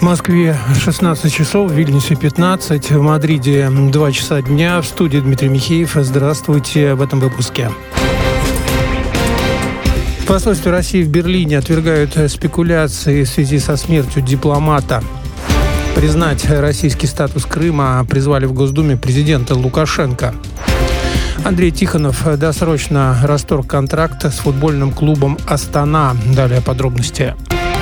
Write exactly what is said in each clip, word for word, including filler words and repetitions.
В Москве шестнадцать часов, в Вильнюсе пятнадцать, в Мадриде два часа дня. В студии Дмитрий Михеев. Здравствуйте в этом выпуске. В посольстве России в Берлине отвергают спекуляции в связи со смертью дипломата. Признать российский статус Крыма призвали в Госдуме президента Лукашенко. Андрей Тихонов досрочно расторг контракта с футбольным клубом «Астана». Далее подробности.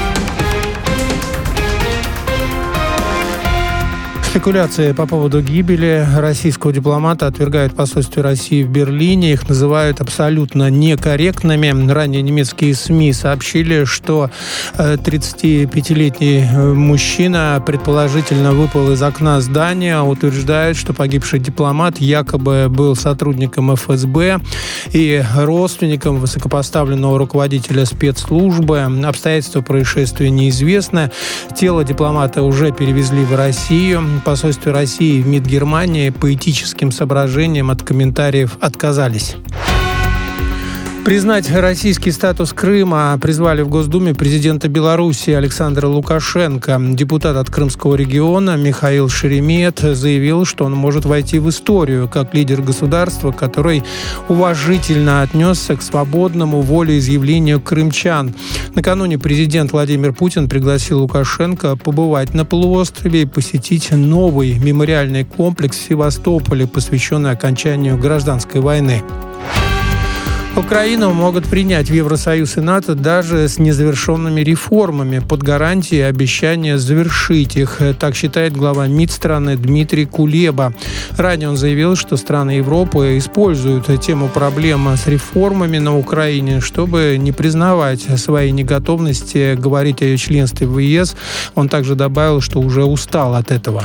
Спекуляции по поводу гибели российского дипломата отвергают в посольстве России в Берлине. Их называют абсолютно некорректными. Ранее немецкие СМИ сообщили, что тридцатипятилетний мужчина предположительно выпал из окна здания. Утверждают, что погибший дипломат якобы был сотрудником эф эс бэ и родственником высокопоставленного руководителя спецслужбы. Обстоятельства происшествия неизвестны. Тело дипломата уже перевезли в Россию. В посольстве России в МИД Германии по этическим соображениям от комментариев отказались. Признать российский статус Крыма призвали в Госдуме президента Беларуси Александра Лукашенко. Депутат от Крымского региона Михаил Шеремет заявил, что он может войти в историю как лидер государства, который уважительно отнесся к свободному волеизъявлению крымчан. Накануне президент Владимир Путин пригласил Лукашенко побывать на полуострове и посетить новый мемориальный комплекс в Севастополе, посвященный окончанию гражданской войны. Украину могут принять в Евросоюз и НАТО даже с незавершенными реформами под гарантией обещания завершить их. Так считает глава МИД страны Дмитрий Кулеба. Ранее он заявил, что страны Европы используют тему проблемы с реформами на Украине, чтобы не признавать своей неготовности говорить о ее членстве в е эс. Он также добавил, что уже устал от этого.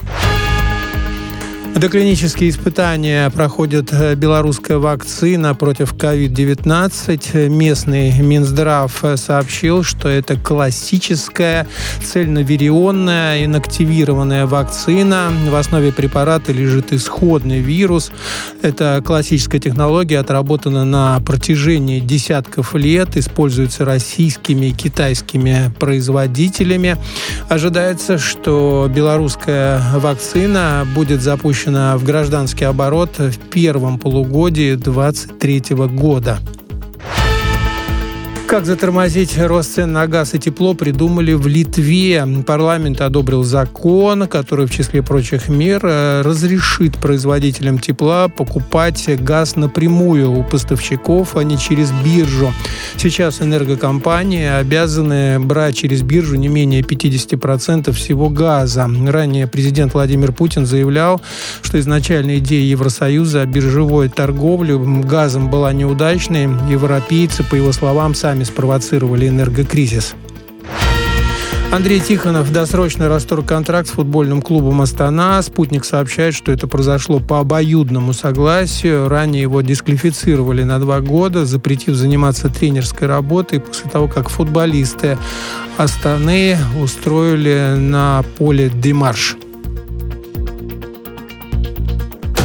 Доклинические испытания проходит белорусская вакцина против ковид девятнадцать. Местный Минздрав сообщил, что это классическая цельноверионная инактивированная вакцина. В основе препарата лежит исходный вирус. Эта классическая технология отработана на протяжении десятков лет, используется российскими и китайскими производителями. Ожидается, что белорусская вакцина будет запущена в гражданский оборот в первом полугодии две тысячи двадцать третьего года. Как затормозить рост цен на газ и тепло, придумали в Литве. Парламент одобрил закон, который в числе прочих мер разрешит производителям тепла покупать газ напрямую у поставщиков, а не через биржу. Сейчас энергокомпании обязаны брать через биржу не менее пятьдесят процентов всего газа. Ранее президент Владимир Путин заявлял, что изначальная идея Евросоюза о биржевой торговле газом была неудачной. Европейцы, по его словам, сами спровоцировали энергокризис. Андрей Тихонов досрочно расторг контракт с футбольным клубом «Астана». «Спутник» сообщает, что это произошло по обоюдному согласию. Ранее его дисквалифицировали на два года, запретив заниматься тренерской работой после того, как футболисты «Астаны» устроили на поле демарш.